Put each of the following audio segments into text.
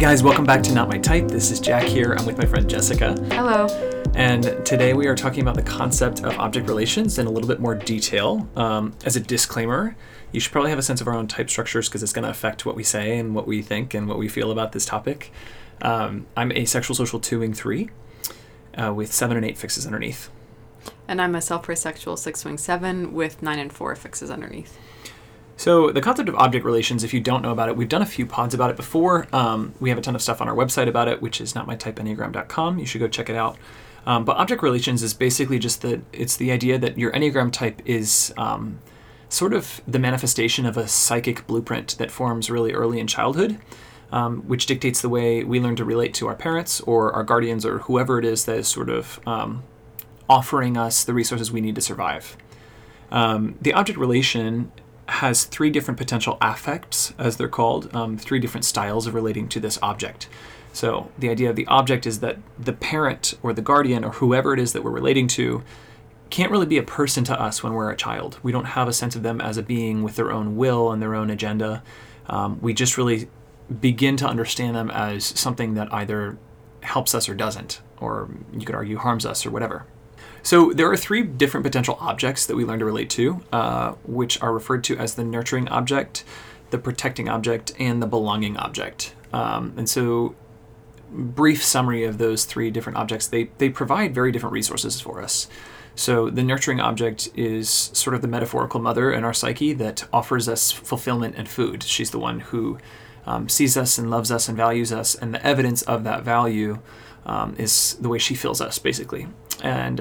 guys, welcome back to Not My Type. This is Jack here. I'm with my friend Jessica. Hello. And today we are talking about the concept of object relations in a little bit more detail. As a disclaimer, you should probably have a sense of our own type structures because it's going to affect what we say and what we think and what we feel about this topic. I'm asexual social 2 wing 3 with 7 and 8 fixes underneath. And I'm a self-praised sexual 6 wing 7 with 9 and 4 fixes underneath. So the concept of object relations, if you don't know about it, we've done a few pods about it before. We have a ton of stuff on our website about it, which is notmytypeenneagram.com. You should go check it out. But object relations is basically just it's the idea that your Enneagram type is sort of the manifestation of a psychic blueprint that forms really early in childhood, which dictates the way we learn to relate to our parents or our guardians or whoever it is that is sort of offering us the resources we need to survive. The object relation has 3 different potential affects, as they're called, 3 different styles of relating to this object. So the idea of the object is that the parent or the guardian or whoever it is that we're relating to can't really be a person to us when we're a child. We don't have a sense of them as a being with their own will and their own agenda. We just really begin to understand them as something that either helps us or doesn't, or you could argue harms us or whatever. So there are 3 different potential objects that we learn to relate to, which are referred to as the nurturing object, the protecting object, and the belonging object. And so brief summary of those 3 different objects, they provide very different resources for us. So the nurturing object is sort of the metaphorical mother in our psyche that offers us fulfillment and food. She's the one who sees us and loves us and values us, and the evidence of that value is the way she feels us, basically. And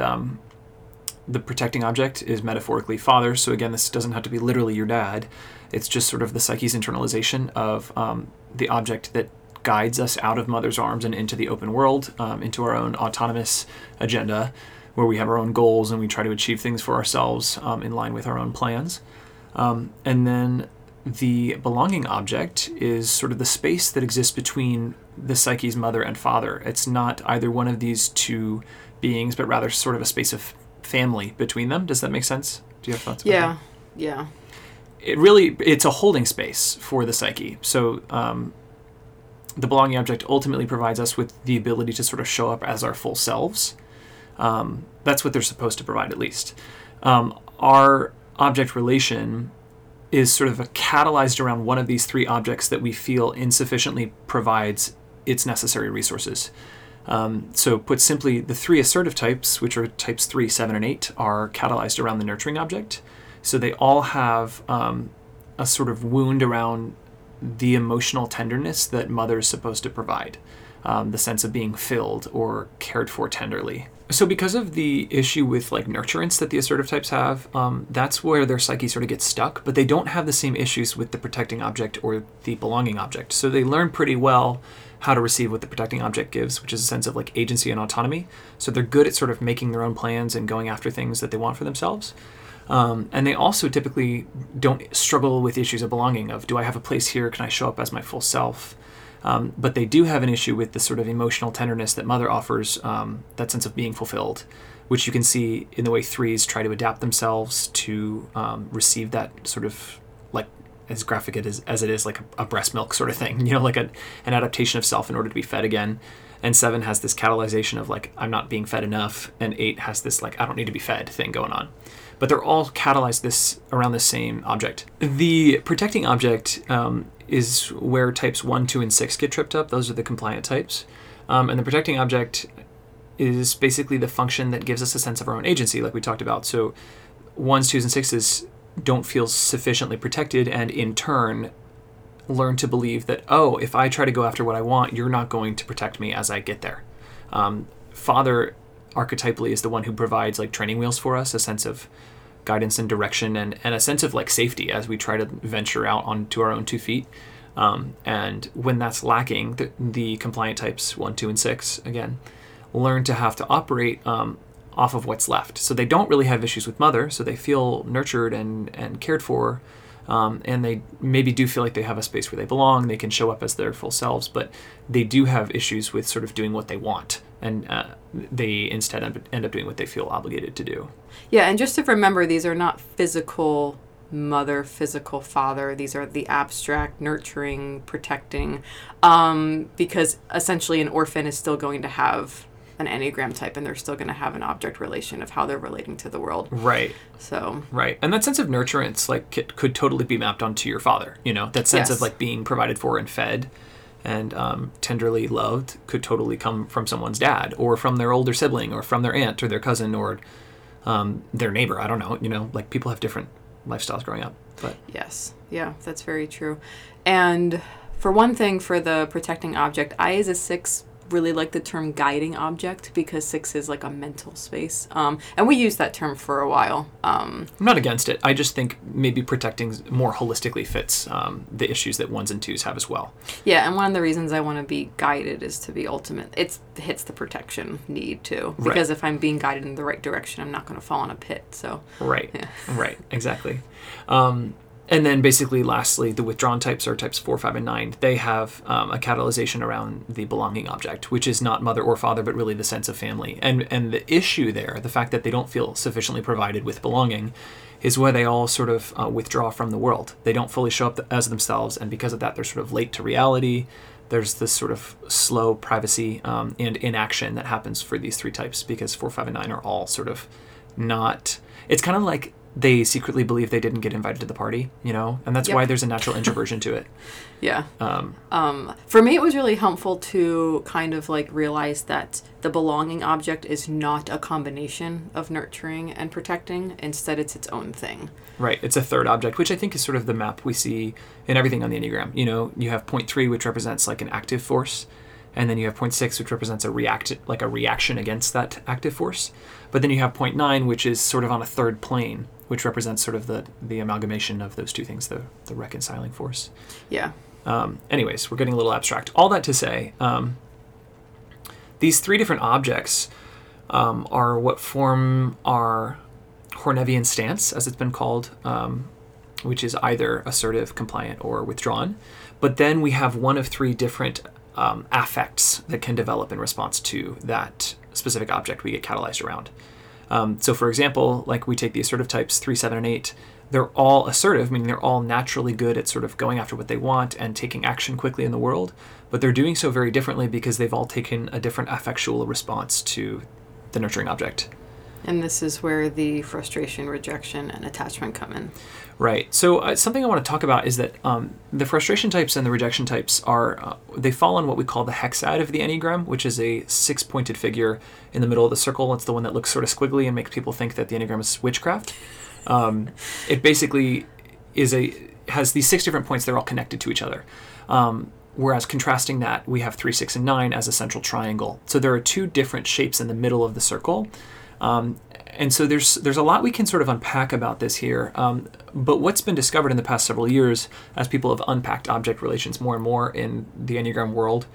the protecting object is metaphorically father. So again, this doesn't have to be literally your dad. It's just sort of the psyche's internalization of the object that guides us out of mother's arms and into the open world, into our own autonomous agenda, where we have our own goals and we try to achieve things for ourselves in line with our own plans. And then the belonging object is sort of the space that exists between the psyche's mother and father. It's not either one of these 2 beings, but rather sort of a space of family between them. Does that make sense? Do you have thoughts about that? Yeah. It's a holding space for the psyche. So the belonging object ultimately provides us with the ability to sort of show up as our full selves. That's what they're supposed to provide, at least. Our object relation is sort of catalyzed around one of these 3 objects that we feel insufficiently provides its necessary resources. So put simply, the 3 assertive types, which are types 3, 7, and 8, are catalyzed around the nurturing object. So they all have a sort of wound around the emotional tenderness that mother is supposed to provide, the sense of being filled or cared for tenderly. So because of the issue with like nurturance that the assertive types have, that's where their psyche sort of gets stuck, but they don't have the same issues with the protecting object or the belonging object. So they learn pretty well how to receive what the protecting object gives, which is a sense of like agency and autonomy. So they're good at sort of making their own plans and going after things that they want for themselves. And they also typically don't struggle with issues of belonging, of do I have a place here? Can I show up as my full self? But they do have an issue with the sort of emotional tenderness that mother offers, that sense of being fulfilled, which you can see in the way 3s try to adapt themselves to receive that sort of, like, as graphic as it is, like a breast milk sort of thing, like an adaptation of self in order to be fed again. And 7 has this catalyzation of like, I'm not being fed enough. And 8 has this like, I don't need to be fed thing going on. But they're all catalyzed around the same object. The protecting object is where types 1, 2, and 6 get tripped up. Those are the compliant types. And the protecting object is basically the function that gives us a sense of our own agency, like we talked about. So 1s, 2s, and 6s don't feel sufficiently protected, and in turn learn to believe that, oh, if I try to go after what I want, you're not going to protect me as I get there. Father archetypally is the one who provides like training wheels for us, a sense of guidance and direction and a sense of like safety as we try to venture out onto our own 2 feet. And when that's lacking, the compliant types 1, 2, and 6, again, learn to have to operate off of what's left. So they don't really have issues with mother, so they feel nurtured and cared for, and they maybe do feel like they have a space where they belong, they can show up as their full selves, but they do have issues with sort of doing what they want, and they instead end up doing what they feel obligated to do. Yeah, and just to remember, these are not physical mother, physical father. These are the abstract, nurturing, protecting, because essentially an orphan is still going to have an Enneagram type, and they're still going to have an object relation of how they're relating to the world. Right. So. Right. And that sense of nurturance, like, it could totally be mapped onto your father, you know? That sense Yes. of, like, being provided for and fed and tenderly loved could totally come from someone's dad or from their older sibling or from their aunt or their cousin or their neighbor. I don't know. You know, like, people have different lifestyles growing up. But Yes. Yeah, that's very true. And for one thing, for the protecting object, I as a 6 really like the term guiding object because 6 is like a mental space. And we used that term for a while. I'm not against it. I just think maybe protecting more holistically fits the issues that 1s and 2s have as well. Yeah, and one of the reasons I want to be guided is to be ultimate. It hits the protection need too. Because if I'm being guided in the right direction, I'm not going to fall in a pit. So Right. Yeah. Right. Exactly. And then basically, lastly, the withdrawn types are types 4, 5, and 9. They have a catalyzation around the belonging object, which is not mother or father, but really the sense of family. And the issue there, the fact that they don't feel sufficiently provided with belonging, is where they all sort of withdraw from the world. They don't fully show up as themselves, and because of that, they're sort of late to reality. There's this sort of slow privacy and inaction that happens for these 3 types because 4, 5, and 9 are all sort of not... It's kind of like they secretly believe they didn't get invited to the party, you know? And that's why there's a natural introversion to it. Yeah. For me, it was really helpful to kind of like realize that the belonging object is not a combination of nurturing and protecting. Instead, it's its own thing. Right. It's a third object, which I think is sort of the map we see in everything on the Enneagram. You know, you have point 3, which represents like an active force. And then you have point 6, which represents a reaction against that active force. But then you have point 9, which is sort of on a third plane, which represents sort of the amalgamation of those two things, the reconciling force. Yeah. Anyways, we're getting a little abstract. All that to say, these 3 different objects are what form our Hornevian stance, as it's been called, which is either assertive, compliant, or withdrawn. But then we have one of 3 different affects that can develop in response to that specific object we get catalyzed around. So for example, like we take the assertive types 3, 7, and 8, they're all assertive, meaning they're all naturally good at sort of going after what they want and taking action quickly in the world, but they're doing so very differently because they've all taken a different affectual response to the nurturing object. And this is where the frustration, rejection, and attachment come in. Right. So something I want to talk about is that the frustration types and the rejection types are, they fall on what we call the hexad of the Enneagram, which is a 6-pointed figure in the middle of the circle. It's the one that looks sort of squiggly and makes people think that the Enneagram is witchcraft. It basically has these 6 different points. They're all connected to each other. Whereas contrasting that, we have 3, 6, and 9 as a central triangle. So there are 2 different shapes in the middle of the circle. And so there's a lot we can sort of unpack about this here. But what's been discovered in the past several years, as people have unpacked object relations more and more in the Enneagram world,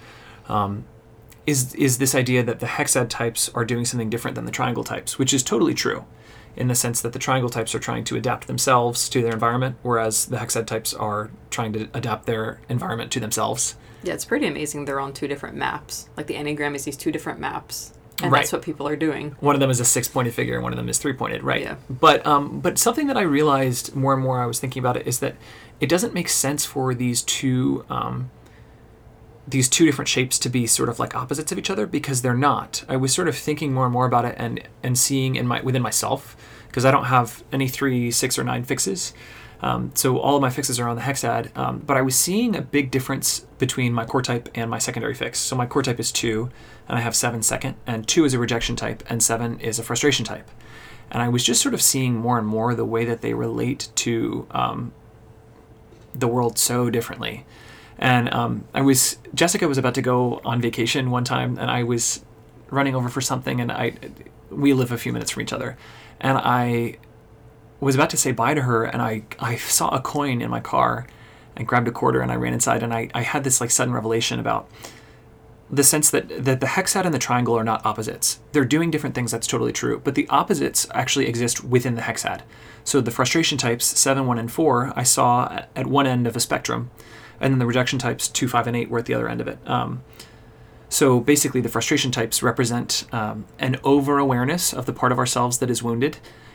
is this idea that the hexad types are doing something different than the triangle types, which is totally true, in the sense that the triangle types are trying to adapt themselves to their environment, whereas the hexad types are trying to adapt their environment to themselves. Yeah, it's pretty amazing they're on 2 different maps. Like the Enneagram is these 2 different maps. And Right. that's what people are doing. One of them is a 6-pointed figure, and one of them is 3-pointed, right? Yeah. But something that I realized more and more I was thinking about it is that it doesn't make sense for these two different shapes to be sort of like opposites of each other, because they're not. I was sort of thinking more and more about it and seeing within myself, because I don't have any 3, 6, or 9 fixes. So all of my fixes are on the hexad, but I was seeing a big difference between my core type and my secondary fix. So my core type is 2, and I have 7 second, and 2 is a rejection type, and 7 is a frustration type. And I was just sort of seeing more and more the way that they relate to the world so differently. And Jessica was about to go on vacation one time, and I was running over for something, and we live a few minutes from each other, and I was about to say bye to her, and I saw a coin in my car and grabbed a quarter, and I ran inside, and I had this like sudden revelation about the sense that the hexad and the triangle are not opposites. They're doing different things, that's totally true, but the opposites actually exist within the hexad. So the frustration types 7, 1, and 4 I saw at one end of a spectrum, and then the rejection types 2, 5, and 8 were at the other end of it. So basically the frustration types represent an over-awareness of the part of ourselves that is wounded,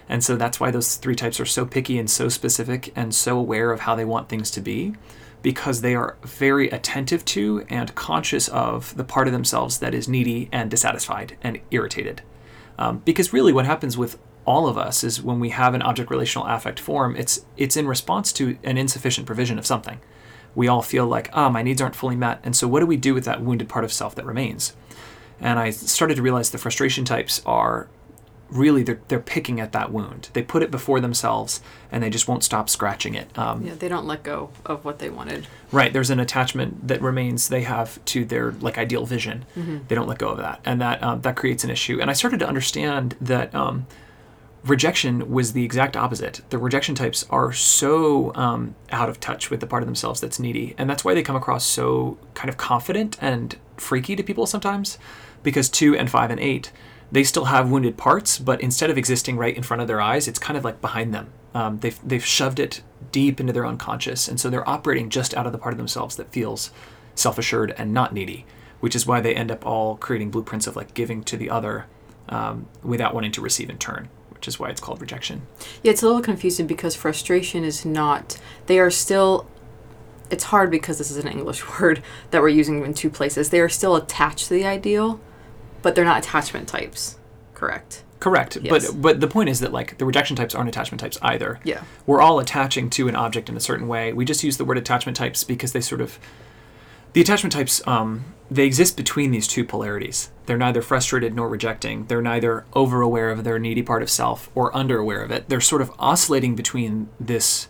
And so that's why those three types are so picky and so specific and so aware of how they want things to be, because they are very attentive to and conscious of the part of themselves that is needy and dissatisfied and irritated. Because really what happens with all of us is when we have an object relational affect form, it's in response to an insufficient provision of something. We all feel like, my needs aren't fully met. And so what do we do with that wounded part of self that remains? And I started to realize the frustration types are really, they're picking at that wound. They put it before themselves and they just won't stop scratching it. They don't let go of what they wanted. Right. There's an attachment that remains they have to their like ideal vision. They don't let go of that. And that creates an issue. And I started to understand that rejection was the exact opposite. The rejection types are so out of touch with the part of themselves that's needy. And that's why they come across so kind of confident and freaky to people sometimes, because 2 and 5 and 8, they still have wounded parts, but instead of existing right in front of their eyes, it's kind of like behind them. They've shoved it deep into their unconscious. And so they're operating just out of the part of themselves that feels self-assured and not needy, which is why they end up all creating blueprints of like giving to the other without wanting to receive in turn, which is why it's called rejection. Yeah, it's a little confusing because frustration is not, they are still, it's hard because this is an English word that we're using in 2 places. They are still attached to the ideal, but they're not attachment types, correct? Correct. Yes. But the point is that like the rejection types aren't attachment types either. Yeah. We're all attaching to an object in a certain way. We just use the word attachment types because they sort of, the attachment types, they exist between these 2 polarities. They're neither frustrated nor rejecting. They're neither over-aware of their needy part of self or under-aware of it. They're sort of oscillating between these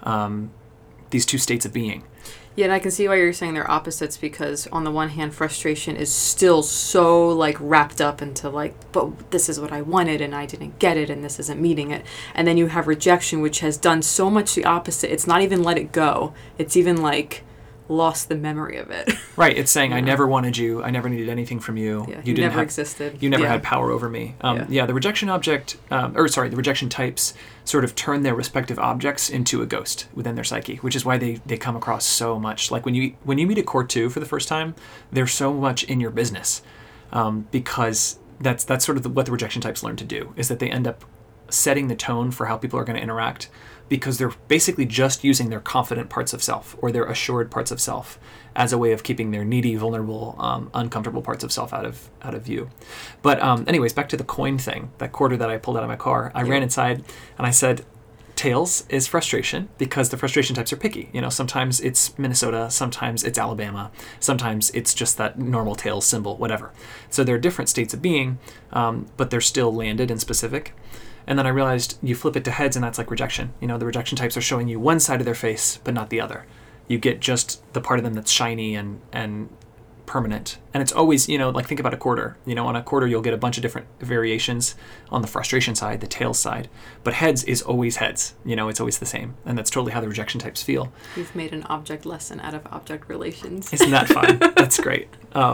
2 states of being. Yeah, and I can see why you're saying they're opposites, because on the one hand, frustration is still so like wrapped up into like, but this is what I wanted and I didn't get it and this isn't meeting it. And then you have rejection, which has done so much the opposite. It's not even let it go. It's even like lost the memory of it. Right. It's saying, I never wanted you. I never needed anything from you. Yeah, you didn't never have, existed. You never had power over me. The rejection object, the rejection types sort of turn their respective objects into a ghost within their psyche, which is why they come across so much. Like when you meet a core 2 for the first time, they're so much in your business because that's sort of what the rejection types learn to do, is that they end up setting the tone for how people are going to interact, because they're basically just using their confident parts of self or their assured parts of self as a way of keeping their needy, vulnerable, uncomfortable parts of self out of view. But anyways, back to the coin thing, that quarter that I pulled out of my car. I ran inside and I said, tails is frustration, because the frustration types are picky. You know, sometimes it's Minnesota, sometimes it's Alabama, sometimes it's just that normal tails symbol, whatever. So there are different states of being, but they're still landed and specific. And then I realized you flip it to heads and that's like rejection. You know, the rejection types are showing you one side of their face, but not the other. You get just the part of them that's shiny and permanent. And it's always, you know, like think about a quarter. You know, on a quarter, you'll get a bunch of different variations on the frustration side, the tails side. But heads is always heads. You know, it's always the same. And that's totally how the rejection types feel. You've made an object lesson out of object relations. Isn't that fun? That's great.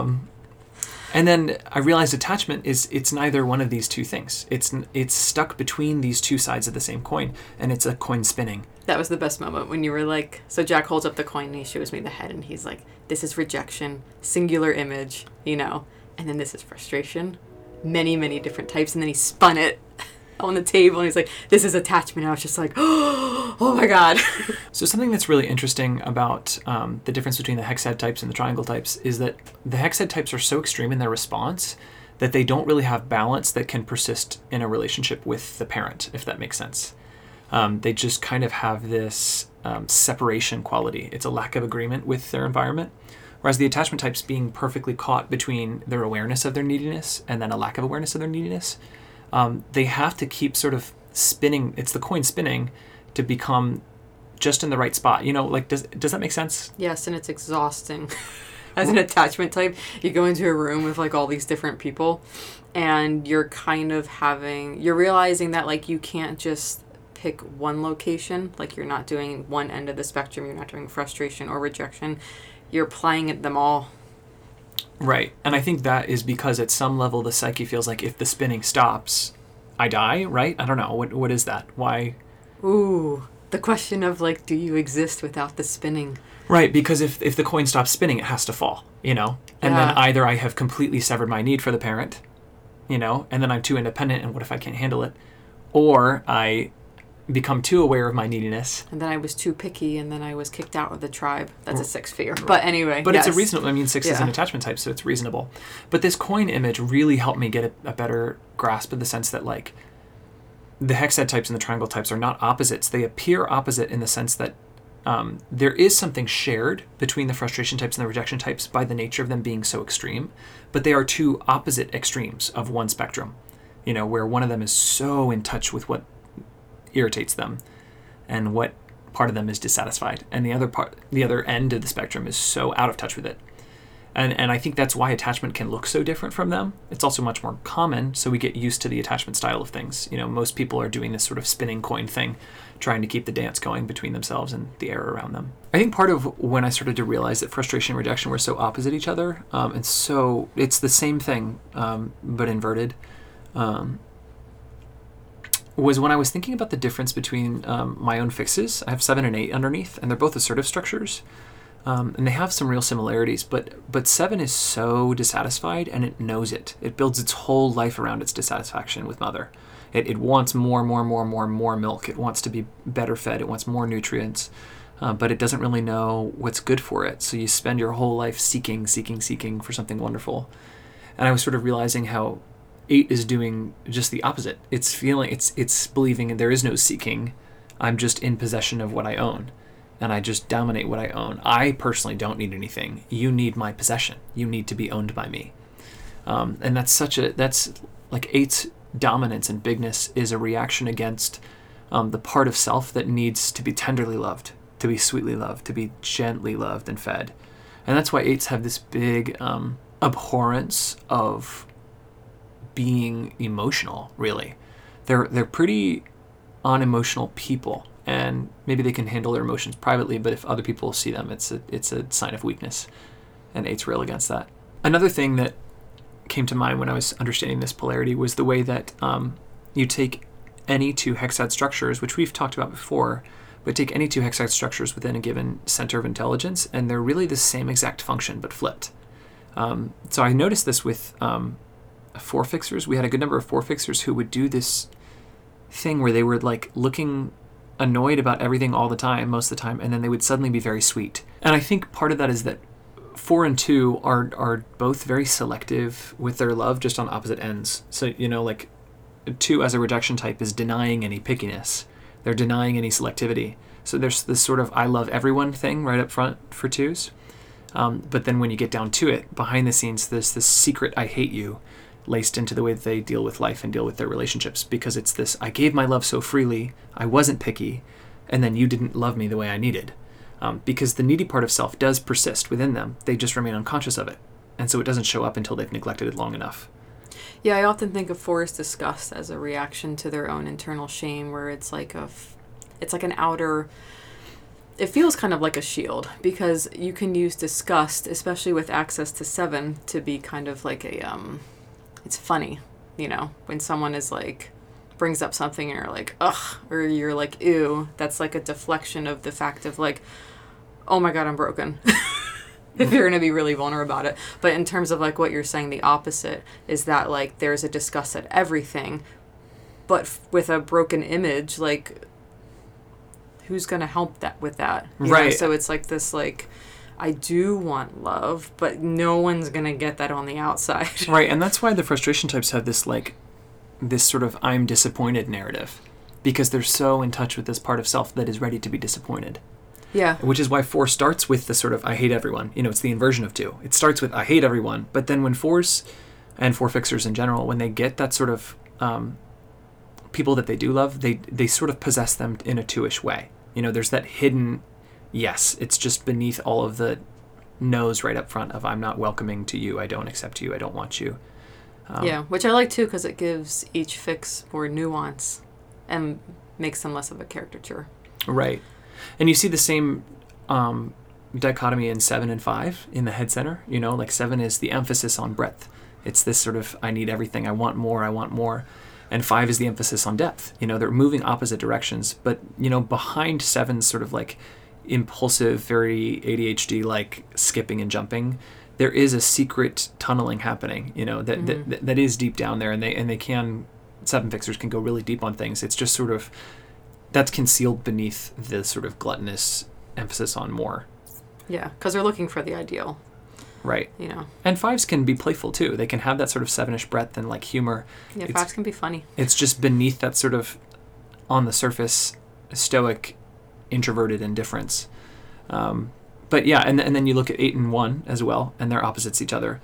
And then I realized attachment it's neither one of these 2 things. It's stuck between these 2 sides of the same coin, and it's a coin spinning. That was the best moment when you were like, so Jack holds up the coin and he shows me the head and he's like, this is rejection, singular image, you know, and then this is frustration, many, many different types. And then he spun it on the table and he's like, this is attachment. I was just like, oh my God. So something that's really interesting about the difference between the hex head types and the triangle types is that the hex head types are so extreme in their response that they don't really have balance that can persist in a relationship with the parent, if that makes sense. They just kind of have this separation quality. It's a lack of agreement with their environment. Whereas the attachment types, being perfectly caught between their awareness of their neediness and then a lack of awareness of their neediness, they have to keep sort of spinning. It's the coin spinning to become just in the right spot. You know, like, does that make sense? Yes, and it's exhausting. As an attachment type, you go into a room with like all these different people and you're kind of you're realizing that like you can't just pick one location. Like you're not doing one end of the spectrum. You're not doing frustration or rejection. You're playing at them all. Right. And I think that is because at some level the psyche feels like if the spinning stops, I die, right? I don't know. What is that? Why? Ooh, the question of like, do you exist without the spinning? Right, because if the coin stops spinning, it has to fall, you know? And then either I have completely severed my need for the parent, you know, and then I'm too independent, and what if I can't handle it? or I become too aware of my neediness. And then I was too picky, and then I was kicked out of the tribe. That's a 6 fear. But anyway. But yes. It's a reasonable, I mean, 6 is an attachment type, so it's reasonable. But this coin image really helped me get a better grasp of the sense that, like, the hexad types and the triangle types are not opposites. They appear opposite in the sense that there is something shared between the frustration types and the rejection types by the nature of them being so extreme, but they are two opposite extremes of one spectrum, you know, where one of them is so in touch with what irritates them and what part of them is dissatisfied, and the other end of the spectrum is so out of touch with it. And I think that's why attachment can look so different from them. It's also much more common, so we get used to the attachment style of things. You know, most people are doing this sort of spinning coin thing, trying to keep the dance going between themselves and the air around them. I think part of when I started to realize that frustration and rejection were so opposite each other, and so it's the same thing, but inverted, was when I was thinking about the difference between my own fixes. I have 7 and 8 underneath, and they're both assertive structures. And they have some real similarities, but 7 is so dissatisfied, and it knows it. It builds its whole life around its dissatisfaction with mother. It wants more milk. It wants to be better fed. It wants more nutrients, but it doesn't really know what's good for it. So you spend your whole life seeking for something wonderful. And I was sort of realizing how 8 is doing just the opposite. It's believing there is no seeking. I'm just in possession of what I own, and I just dominate what I own. I personally don't need anything. You need my possession. You need to be owned by me. And that's like 8's dominance and bigness is a reaction against the part of self that needs to be tenderly loved, to be sweetly loved, to be gently loved and fed. And that's why 8's have this big abhorrence of being emotional, really. They're pretty unemotional people, and maybe they can handle their emotions privately, but if other people see them, it's a sign of weakness, and 8's rail against that. Another thing that came to mind when I was understanding this polarity was the way that you take any 2 hexad structures, which we've talked about before, but take any 2 hexad structures within a given center of intelligence, and they're really the same exact function, but flipped. So I noticed this with 4 fixers. We had a good number of 4 fixers who would do this thing where they were like looking annoyed about everything all the time, most of the time, and then they would suddenly be very sweet. And I think part of that is that 4 and 2 are both very selective with their love, just on opposite ends. So, you know, like 2 as a rejection type is denying any pickiness. They're denying any selectivity. So there's this sort of I love everyone thing right up front for 2s. But then when you get down to it, behind the scenes, there's this secret I hate you laced into the way that they deal with life and deal with their relationships, because it's this I gave my love so freely, I wasn't picky, and then you didn't love me the way I needed. Because the needy part of self does persist within them. They just remain unconscious of it. And so it doesn't show up until they've neglected it long enough. Yeah, I often think of forced disgust as a reaction to their own internal shame, where it's like an outer... It feels kind of like a shield, because you can use disgust, especially with access to 7, to be kind of like a... It's funny, you know, when someone is like... brings up something and you're like, ugh, or you're like, ew. That's like a deflection of the fact of like, oh my God, I'm broken. If you're going to be really vulnerable about it. But in terms of like what you're saying, the opposite is that like there's a disgust at everything, but with a broken image, like who's going to help that with that? You right. know? So it's like this, like, I do want love, but no one's going to get that on the outside. Right. And that's why the frustration types have this like, this sort of I'm disappointed narrative, because they're so in touch with this part of self that is ready to be disappointed. Yeah. Which is why 4 starts with the sort of I hate everyone. You know, it's the inversion of 2. It starts with I hate everyone, but then when 4s and 4 fixers in general, when they get that sort of people that they do love, they sort of possess them in a 2-ish way. You know, there's that hidden yes. It's just beneath all of the no's right up front of I'm not welcoming to you. I don't accept you. I don't want you. Yeah, which I like too, because it gives each fix more nuance and makes them less of a caricature. Right. And you see the same dichotomy in 7 and 5 in the head center. You know, like 7 is the emphasis on breadth. It's this sort of I need everything. I want more. And 5 is the emphasis on depth. You know, they're moving opposite directions. But, you know, behind 7's sort of like impulsive, very ADHD, like skipping and jumping, there is a secret tunneling happening, you know, that is deep down there, and they can seven fixers can go really deep on things. It's just sort of that's concealed beneath the sort of gluttonous emphasis on more. Yeah, because they're looking for the ideal. Right. You know. And fives can be playful too. They can have that sort of sevenish breadth and like humor. Yeah, fives can be funny. It's just beneath that sort of on the surface stoic, introverted indifference. But yeah, and then you look at 8 and 1 as well, and they're opposites each other.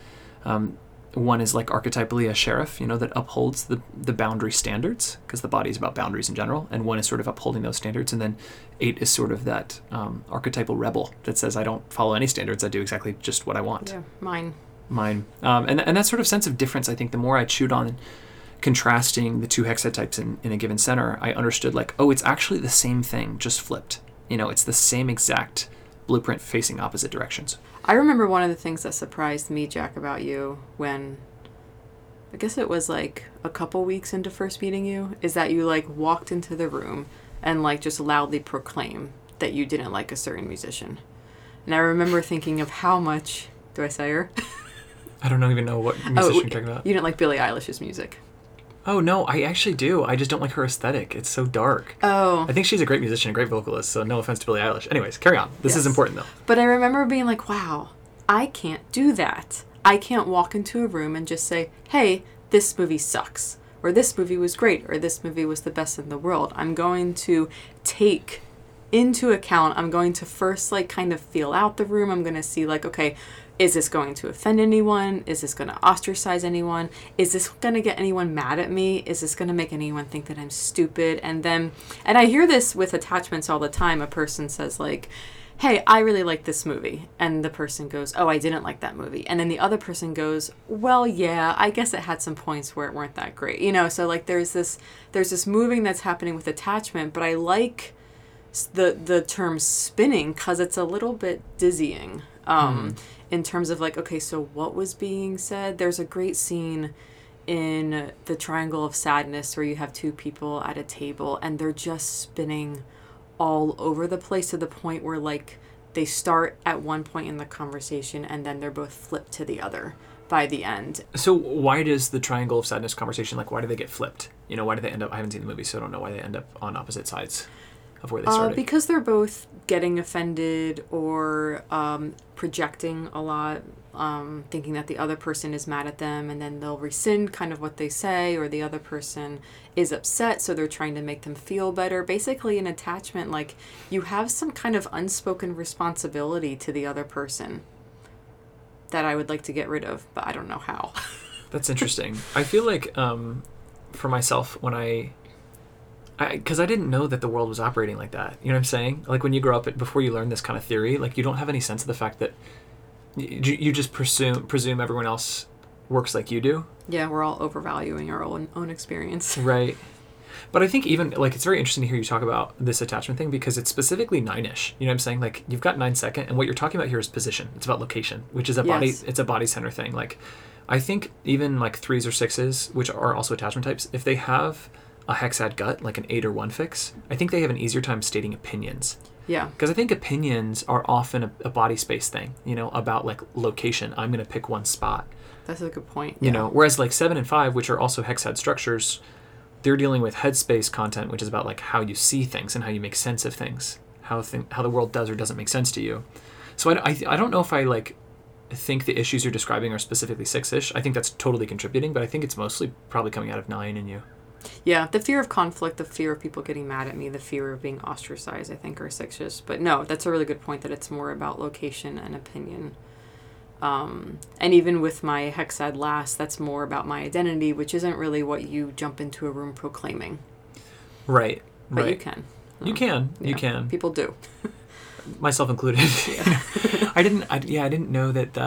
1 is like archetypally a sheriff, that upholds the boundary standards, because the body is about boundaries in general, and 1 is sort of upholding those standards, and then 8 is sort of that archetypal rebel that says, I don't follow any standards, I do exactly just what I want. Yeah, mine. And that sort of sense of difference, I think the more I chewed on contrasting the two hexad types in a given center, I understood like, oh, it's actually the same thing, just flipped. It's the same exact blueprint facing opposite directions. I remember one of the things that surprised me, Jack, about you when, I guess it was like a couple weeks into first meeting you, is that you like walked into the room and like just loudly proclaim that you didn't like a certain musician. And I remember thinking of how much, do I say her? I don't even know what musician you're talking about. You didn't like Billie Eilish's music. Oh, no, I actually do. I just don't like her aesthetic. It's so dark. Oh. I think she's a great musician, a great vocalist, so no offense to Billie Eilish. Anyways, carry on. This is important, though. But I remember being like, wow, I can't do that. I can't walk into a room and just say, hey, this movie sucks, or this movie was great, or this movie was the best in the world. I'm going to take into account, I'm going to first like kind of feel out the room. I'm going to see like, okay, is this going to offend anyone? Is this going to ostracize anyone? Is this going to get anyone mad at me? Is this going to make anyone think that I'm stupid? And I hear this with attachments all the time. A person says like, hey, I really like this movie. And the person goes, oh, I didn't like that movie. And then the other person goes, well, yeah, I guess it had some points where it weren't that great. So like there's this moving that's happening with attachment, but I like the term spinning because it's a little bit dizzying. In terms of like, okay, so what was being said? There's a great scene in The Triangle of Sadness where you have two people at a table and they're just spinning all over the place to the point where like they start at one point in the conversation and then they're both flipped to the other by the end. So why does the Triangle of Sadness conversation, like why do they get flipped? Why do they end up, I haven't seen the movie, so I don't know why they end up on opposite sides of where they started. Because they're both getting offended or projecting a lot, thinking that the other person is mad at them, and then they'll rescind kind of what they say, or the other person is upset, so they're trying to make them feel better. Basically, in attachment, like you have some kind of unspoken responsibility to the other person that I would like to get rid of, but I don't know how. That's interesting. I feel like for myself, when because I didn't know that the world was operating like that. You know what I'm saying? Like when you grow up, before you learn this kind of theory, like you don't have any sense of the fact that you just presume everyone else works like you do. Yeah, we're all overvaluing our own experience. Right. But I think even, like, it's very interesting to hear you talk about this attachment thing because it's specifically 9-ish. You know what I'm saying? Like, you've got 9 second, and what you're talking about here is position. It's about location, which is it's a body center thing. Like, I think even, like, 3s or 6s, which are also attachment types, if they have a hexad gut, like an 8 or 1 fix, I think they have an easier time stating opinions. Yeah. Because I think opinions are often a body space thing, about, like, location. I'm going to pick one spot. That's a good point. You know, whereas, like, 7 and 5, which are also hexad structures, they're dealing with headspace content, which is about like how you see things and how you make sense of things, how the world does or doesn't make sense to you. So I don't know if I like think the issues you're describing are specifically 6-ish. I think that's totally contributing, but I think it's mostly probably coming out of 9 in you. Yeah, the fear of conflict, the fear of people getting mad at me, the fear of being ostracized, I think are 6-ish. But no, that's a really good point that it's more about location and opinion. And even with my hexad last, that's more about my identity, which isn't really what you jump into a room proclaiming. Right. But you can. You can. You can. People do. Myself included. Yeah. I didn't know that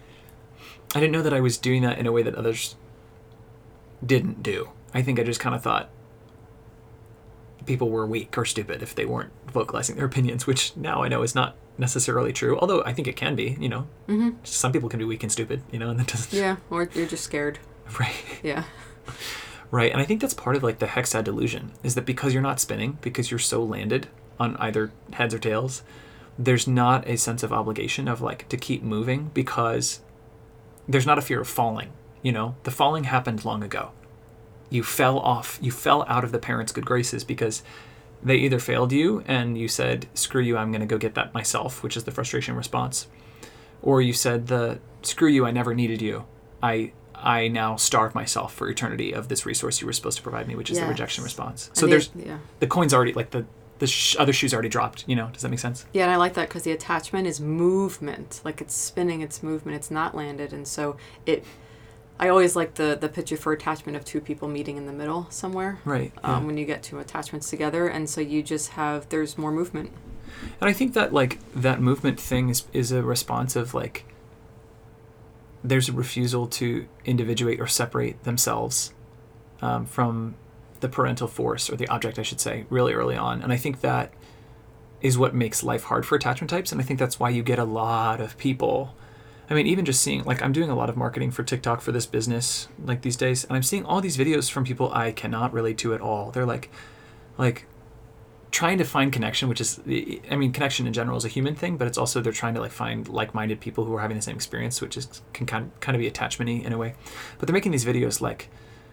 I didn't know that I was doing that in a way that others didn't do. I think I just kind of thought people were weak or stupid if they weren't vocalizing their opinions, which now I know is not necessarily true, although I think it can be, Mm-hmm. Some people can be weak and stupid, and that doesn't... Yeah, or you're just scared. Right. Yeah. Right, and I think that's part of, like, the hexad delusion, is that because you're not spinning, because you're so landed on either heads or tails, there's not a sense of obligation of, like, to keep moving, because there's not a fear of falling, The falling happened long ago. you fell out of the parents' good graces because they either failed you and you said, screw you, I'm going to go get that myself, which is the frustration response. Or you said screw you, I never needed you. I now starve myself for eternity of this resource you were supposed to provide me, which is the rejection response. So the coin's already, like the other shoe's already dropped, does that make sense? Yeah, and I like that because the attachment is movement. Like it's spinning, it's movement, it's not landed. And so I always like the picture for attachment of two people meeting in the middle somewhere. Right. When you get two attachments together. And so you just there's more movement. And I think that like that movement thing is a response of like, there's a refusal to individuate or separate themselves from the parental force, or the object, I should say, really early on. And I think that is what makes life hard for attachment types. And I think that's why you get a lot of people. I mean, even just seeing, like, I'm doing a lot of marketing for TikTok for this business, like, these days. And I'm seeing all these videos from people I cannot relate to at all. They're like trying to find connection, which is, I mean, connection in general is a human thing, but it's also they're trying to like find like-minded people who are having the same experience, which can kind of be attachment-y in a way. But they're making these videos like,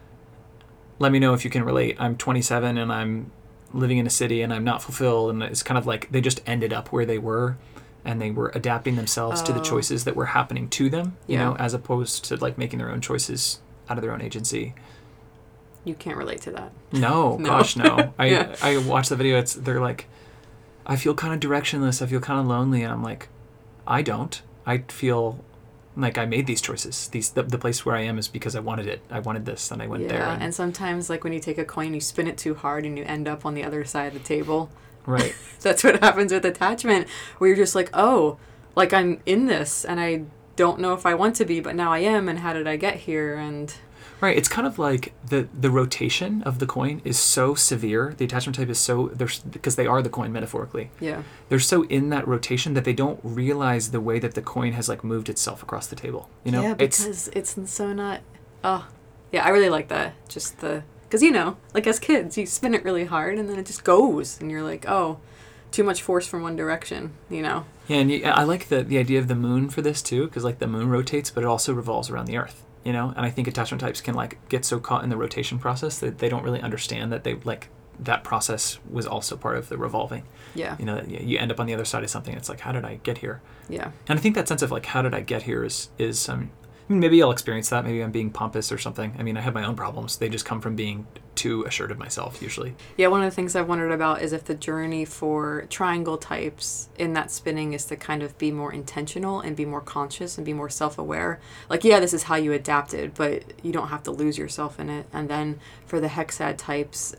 let me know if you can relate. I'm 27 and I'm living in a city and I'm not fulfilled. And it's kind of like they just ended up where they were and they were adapting themselves to the choices that were happening to them, you know, as opposed to like making their own choices out of their own agency. You can't relate to that. No. Gosh, no. I watched the video. They're like, I feel kind of directionless. I feel kind of lonely. And I'm like, I don't. I feel like I made these choices. The place where I am is because I wanted it. I wanted this, and I went there. And sometimes, like when you take a coin, you spin it too hard, and you end up on the other side of the table. Right. That's what happens with attachment, where you're just like, oh, like I'm in this, and I don't know if I want to be, but now I am, and how did I get here? And right. It's kind of like the rotation of the coin is so severe. The attachment type is so, because they are the coin metaphorically. Yeah. They're so in that rotation that they don't realize the way that the coin has like moved itself across the table. You know? Yeah, because it's so not. Oh, yeah. I really like that. Just because like as kids, you spin it really hard and then it just goes, and you're like, oh, too much force from one direction. Yeah, and I like the idea of the moon for this too, because like the moon rotates, but it also revolves around the Earth. And I think attachment types can like get so caught in the rotation process that they don't really understand that they like that process was also part of the revolving. Yeah. You end up on the other side of something. It's like, how did I get here? Yeah. And I think that sense of like, how did I get here is maybe I'll experience that. Maybe I'm being pompous or something. I mean, I have my own problems. They just come from being too assured of myself usually. Yeah, one of the things I've wondered about is if the journey for triangle types in that spinning is to kind of be more intentional and be more conscious and be more self-aware. Like, yeah, this is how you adapted, but you don't have to lose yourself in it. And then for the hexad types,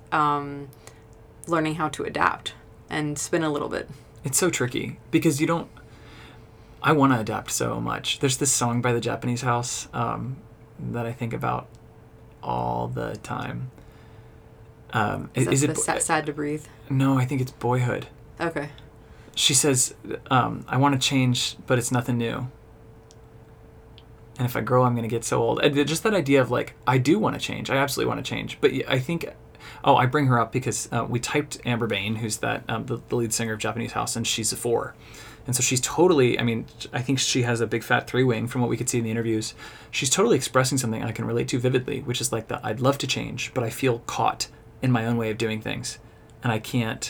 learning how to adapt and spin a little bit. It's so tricky because I want to adapt so much. There's this song by the Japanese House that I think about all the time. Is it Sad to Breathe? No, I think it's Boyhood. Okay. She says, I want to change, but it's nothing new. And if I grow, I'm going to get so old. Just that idea of like, I do want to change. I absolutely want to change. But I think, I bring her up because we typed Amber Bain, who's that the lead singer of Japanese House, and she's a 4. And so she's totally, I think she has a big fat 3-wing from what we could see in the interviews. She's totally expressing something I can relate to vividly, which is like I'd love to change, but I feel caught in my own way of doing things. And I can't,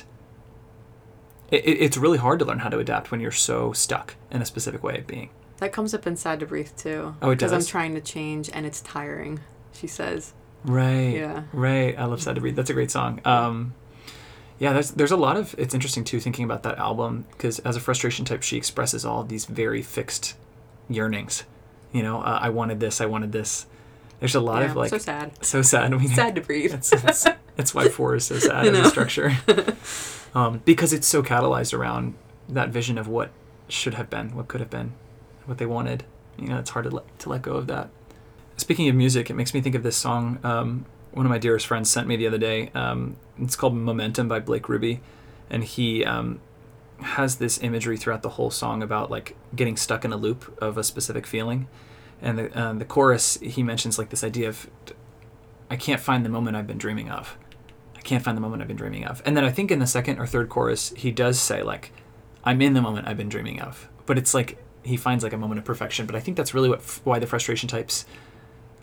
it's really hard to learn how to adapt when you're so stuck in a specific way of being. That comes up in Sad to Breathe too. Oh, it does? Because I'm trying to change and it's tiring, she says. Right. Yeah. Right. I love Sad to Breathe. That's a great song. Yeah, there's a lot of, it's interesting too thinking about that album because as a frustration type, she expresses all of these very fixed yearnings. I wanted this, I wanted this. There's a lot of like... so sad. So sad. Sad to breathe. That's why 4 is so sad as a structure. Because it's so catalyzed around that vision of what should have been, what could have been, what they wanted. It's hard to let go of that. Speaking of music, it makes me think of this song one of my dearest friends sent me the other day. It's called Momentum by Blake Ruby. And he has this imagery throughout the whole song about like getting stuck in a loop of a specific feeling. And the chorus, he mentions like this idea of, I can't find the moment I've been dreaming of. I can't find the moment I've been dreaming of. And then I think in the second or third chorus, he does say like, I'm in the moment I've been dreaming of. But it's like, he finds like a moment of perfection. But I think that's really why the frustration types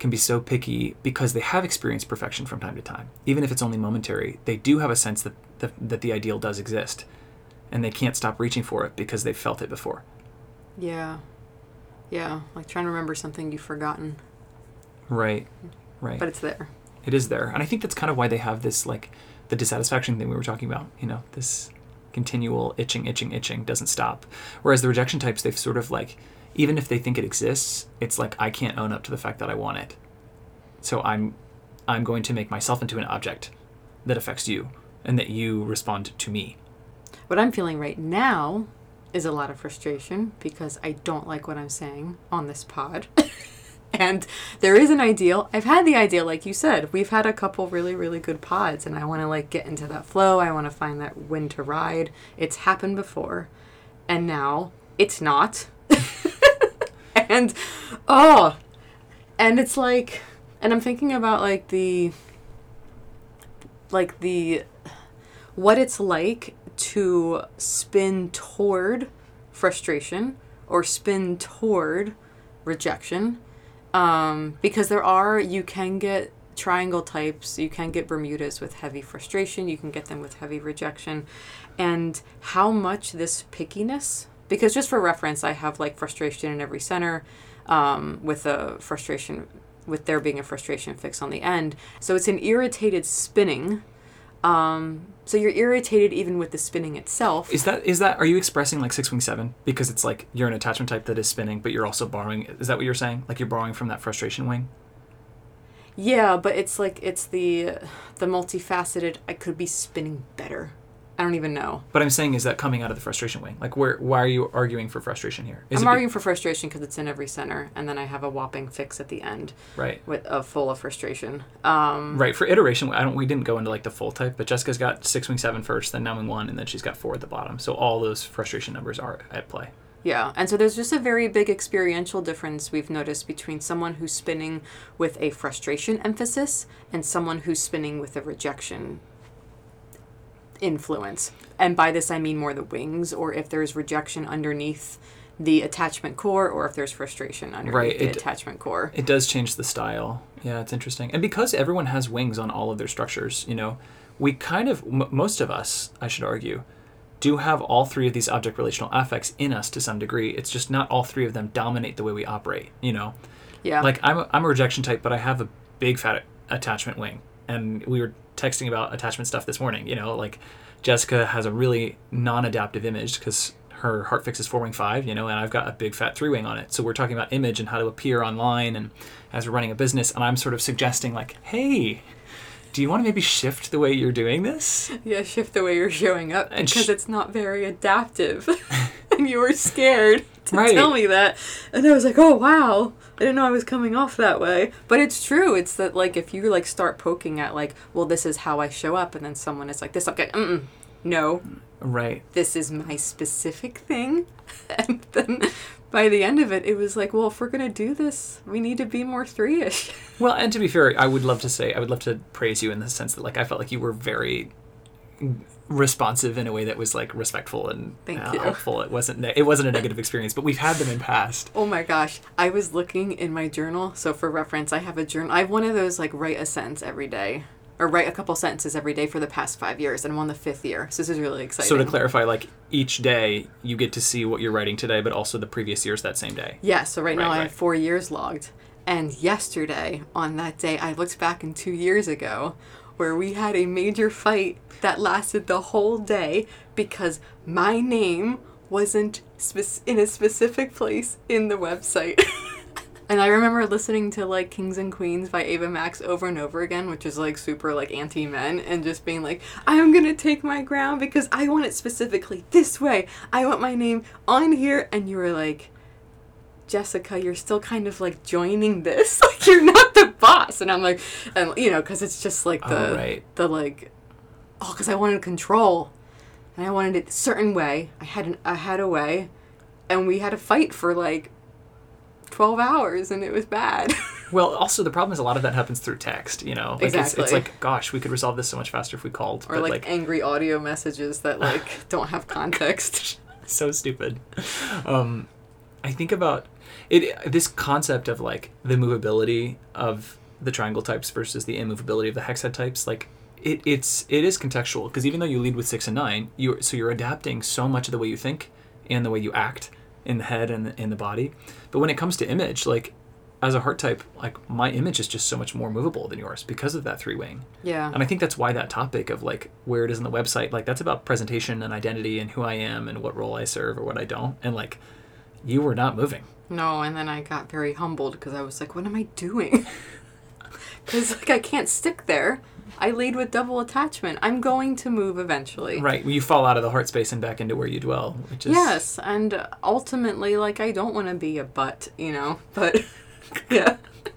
can be so picky because they have experienced perfection from time to time. Even if it's only momentary, they do have a sense that the ideal does exist, and they can't stop reaching for it because they've felt it before. Yeah. Yeah, like trying to remember something you've forgotten. Right. But it's there. It is there. And I think that's kind of why they have this, like, the dissatisfaction thing we were talking about, this continual itching doesn't stop. Whereas the rejection types, they've sort of like, even if they think it exists, it's like, I can't own up to the fact that I want it. So I'm going to make myself into an object that affects you and that you respond to me. What I'm feeling right now is a lot of frustration because I don't like what I'm saying on this pod. And there is an ideal. I've had the ideal, like you said. We've had a couple really, really good pods, and I want to like get into that flow. I want to find that wind to ride. It's happened before, and now it's not. And it's like, and I'm thinking about like the what it's like to spin toward frustration or spin toward rejection. Because you can get triangle types, you can get Bermudas with heavy frustration, you can get them with heavy rejection, and how much this pickiness, because just for reference, I have like frustration in every center, with there being a frustration fix on the end. So it's an irritated spinning. So you're irritated even with the spinning itself. Is that are you expressing like 6 wing 7 because it's like you're an attachment type that is spinning, but you're also borrowing? Is that what you're saying? Like you're borrowing from that frustration wing? Yeah, but it's like it's the multifaceted. I could be spinning better. I don't even know. But I'm saying, is that coming out of the frustration wing? Like, why are you arguing for frustration here? I'm arguing for frustration because it's in every center, and then I have a whopping fix at the end. Right. With a full of frustration. Right. For iteration, we didn't go into like the full type, but Jessica's got 6 wing 7 first, then 9 wing 1, and then she's got 4 at the bottom. So all those frustration numbers are at play. Yeah, and so there's just a very big experiential difference we've noticed between someone who's spinning with a frustration emphasis and someone who's spinning with a rejection influence. And by this I mean more the wings, or if there's rejection underneath the attachment core, or if there's frustration underneath the attachment core. It does change the style. Yeah, it's interesting. And because everyone has wings on all of their structures, we kind of, most of us, I should argue, do have all 3 of these object relational affects in us to some degree. It's just not all 3 of them dominate the way we operate, Yeah. Like I'm a rejection type, but I have a big fat attachment wing. And we were texting about attachment stuff this morning, like Jessica has a really non-adaptive image because her heart fix is 4 wing 5, and I've got a big fat 3 wing on it. So we're talking about image and how to appear online and as we're running a business, and I'm sort of suggesting like, hey, do you want to maybe shift the way you're doing this? Yeah, shift the way you're showing up because it's not very adaptive. And you were scared to tell me that. And I was like, oh, wow. I didn't know I was coming off that way. But it's true. It's that, like, if you, like, start poking at, like, well, this is how I show up, and then someone is like, this, I'm like, no. Right. This is my specific thing. And then by the end of it, it was like, well, if we're going to do this, we need to be more 3-ish. Well, and to be fair, I would love to praise you in the sense that, like, I felt like you were very responsive in a way that was like respectful and helpful. It wasn't a negative experience, but we've had them in past. Oh my gosh, I was looking in my journal. So for reference, I have a journal. I have one of those like write a sentence every day, or write a couple sentences every day for the past 5 years, and I'm on the 5th year. So this is really exciting. So to clarify, like each day you get to see what you're writing today, but also the previous years that same day. Yeah. So right now I have 4 years logged, and yesterday on that day I looked back in 2 years ago, where we had a major fight that lasted the whole day because my name wasn't in a specific place in the website. And I remember listening to like Kings and Queens by Ava Max over and over again, which is like super like anti-men, and just being like, I'm gonna take my ground because I want it specifically this way. I want my name on here. And you were like, Jessica, you're still kind of like joining this. Like you're not the boss. And I'm like, and because it's just like because I wanted control, and I wanted it a certain way. I had a way, and we had a fight for like 12 hours, and it was bad. Well, also the problem is a lot of that happens through text, Like exactly. It's like, gosh, we could resolve this so much faster if we called. Or like angry audio messages that like don't have context. So stupid. I think about, This concept of like the movability of the triangle types versus the immovability of the hexad types, like it is contextual, because even though you lead with 6 and 9, you're adapting so much of the way you think and the way you act in the head and in the body. But when it comes to image, like as a heart type, like my image is just so much more movable than yours because of that 3-wing. Yeah. And I think that's why that topic of like where it is in the website, like that's about presentation and identity and who I am and what role I serve or what I don't. And like you were not moving. No, and then I got very humbled because I was like, what am I doing? Because like I can't stick there. I lead with double attachment. I'm going to move eventually. Right. You fall out of the heart space and back into where you dwell, which is... Yes, and ultimately, like, I don't want to be a butt, but yeah.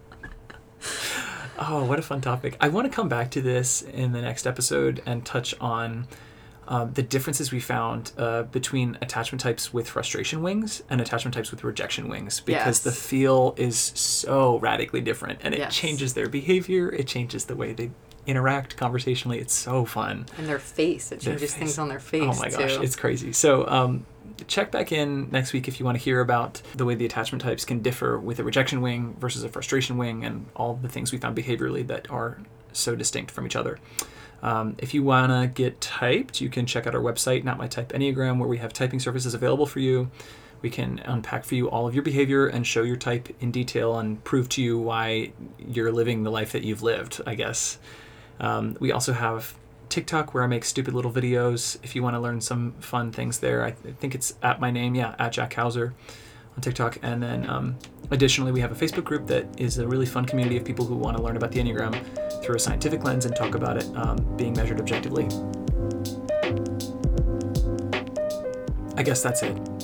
Oh, what a fun topic. I want to come back to this in the next episode and touch on the differences we found between attachment types with frustration wings and attachment types with rejection wings, because the feel is so radically different, and it changes their behavior, it changes the way they interact conversationally. It's so fun. And their face, it changes things on their face. Oh my gosh, it's crazy. So check back in next week if you want to hear about the way the attachment types can differ with a rejection wing versus a frustration wing, and all the things we found behaviorally that are so distinct from each other. If you want to get typed, you can check out our website, Not My Type Enneagram, where we have typing services available for you. We can unpack for you all of your behavior and show your type in detail and prove to you why you're living the life that you've lived, I guess. We also have TikTok, where I make stupid little videos. If you want to learn some fun things there, I think it's at my name, at Jack Hauser on TikTok. And then additionally, we have a Facebook group that is a really fun community of people who want to learn about the Enneagram through a scientific lens and talk about it being measured objectively. I guess that's it.